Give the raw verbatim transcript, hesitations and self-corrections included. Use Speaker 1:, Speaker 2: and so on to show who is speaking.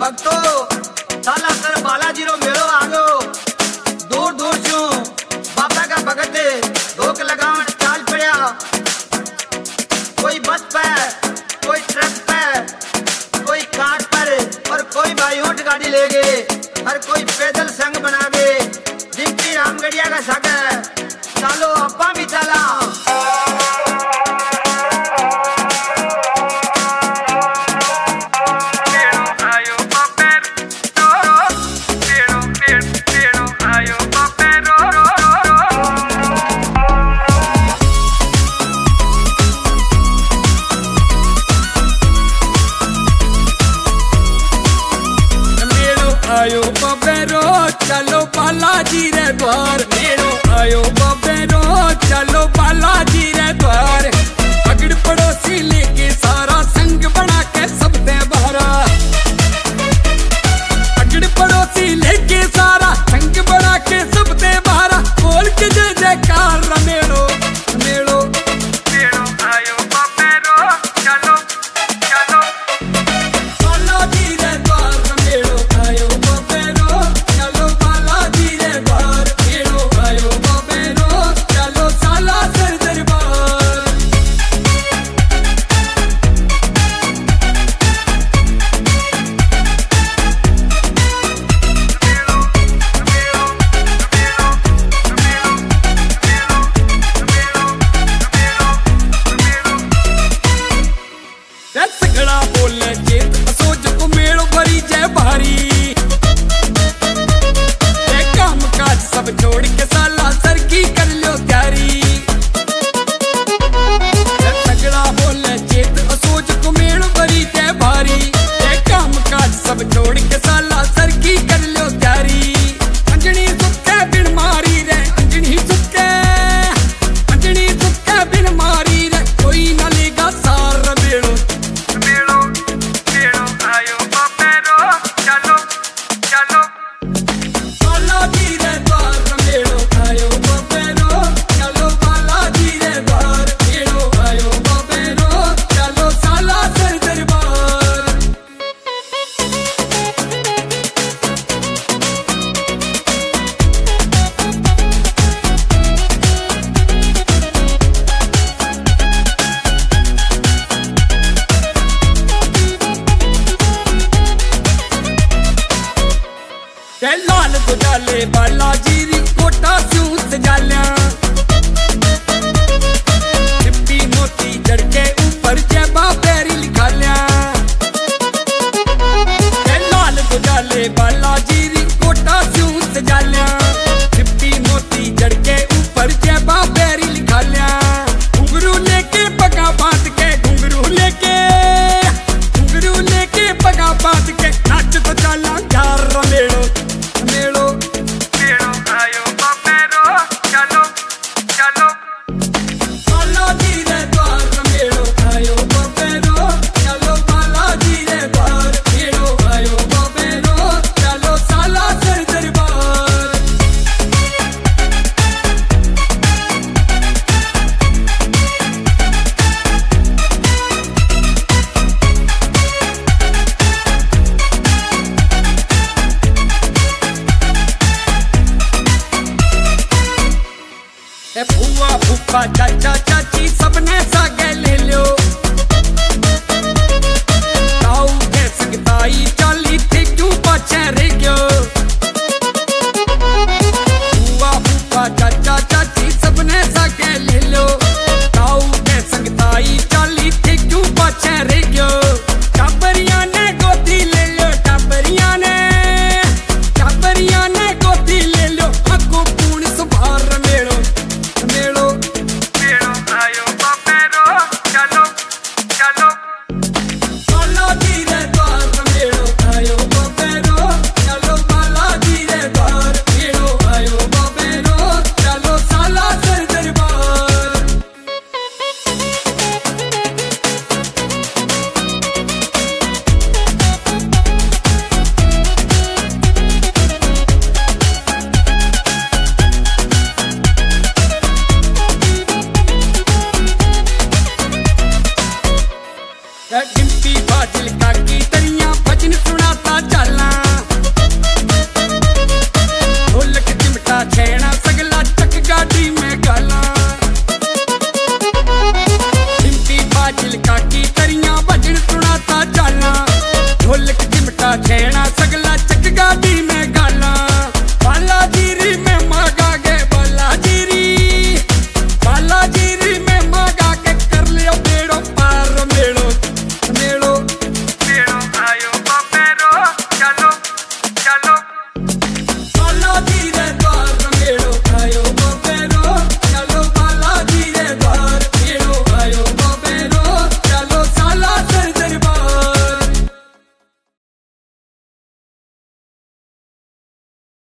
Speaker 1: भक्तो सालासर बालाजी रो मेलो आगो। दूर दूर छू बाबा का भगत धोक लगावन चाल पड़ा। कोई बस पे, कोई ट्रक पे, कोई कार पर और कोई भाई ऊंट गाड़ी ले गए। हर कोई पैदल संग बनावे। जिंकी रामगढ़िया का सागर चालो अप्पा भी चला।
Speaker 2: आयो बबेरो चलो बालाजी रे द्वार। मेरो आयो बबेरो चलो बालाजी रे द्वार। अगड़ पड़ोसी लेके सारा संग बना के सब दे बहरा। अगड़ पड़ोसी लेके सारा संग बना के सब दे बहरा। बोल के जय जयकार रमेड़ो मेड़ो मेड़ो आयो बबेरो चलो चलो बालाजी रे द्वार। रमेड़ो आयो सगड़ा बोले चेत सोच को मेड़ो भरी जय भारी। काम काज सब छोड़ के साला सर की कर लो तैयारी। सगड़ा बोले चेत सोच को मेड़ो भरी जय भारी। काम काज सब छोड़ के साला सर की कर लो तैयारी। अंजनी सुखे बिन मारी रे अंजनी सुखे अंजनी सुखे बिन मारी रे। कोई ना लेगा सार बेड़ो लाल गुजाले बालाजी री कोटा स्यू सजाल्या। चिप्पी मोती जड़ के ऊपर जैबा पैरी लिखा लिया। लाल गुजाले बालाजी री कोटा स्यू सजाल्या। चिप्पी मोती जड़ के ऊपर जैबा पैरी लिखा लिया। घुंघरू लेके पगा बांध के घुंघरू लेके घुंघरू लेके पगा बांध के नाच तो चला यार रमेड़ो मेड़ो मेड़ो आयो बबेरो चलो चलो बालाजी रे द्वार। मेड़ो आयो बबेरो चलो बालाजी रे द्वार। मेड़ो आयो बबेरो चलो सालासर दरबार। फुआ फूफा चाचा चाची सबने सागे ले लो। ताऊ के संगताई चाली थे क्यों पाछे रह गयो। फुआ फूफा चाचा चाची सबने सागे ले लो। ताऊ के संगताई चाली थे क्यों पाछे रह गयो। टाबरिया ने गोदी ले लो टाबरिया ने टाबरिया ने गोदी ले लो। अगो पूर्ण सुभार मेड़ो मेड़ो मेड़ो आयो बबेरो चलो चलो बालाजी रे द्वार। मेड़ो आयो बबेरो चलो बालाजी रे द्वार। मेड़ो आयो बबेरो चलो सालासर दरबार। डिम्पी फाजिल का की तरिया सचिन सुनाता चाला